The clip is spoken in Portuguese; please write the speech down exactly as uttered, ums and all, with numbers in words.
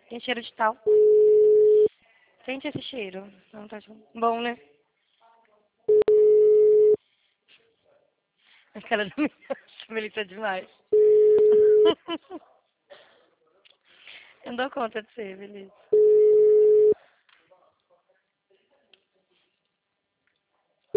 Tem cheiro de tal. Sente esse cheiro. Não tá bom, né? A cara da Melissa demais. Eu não dou conta de ser, beleza.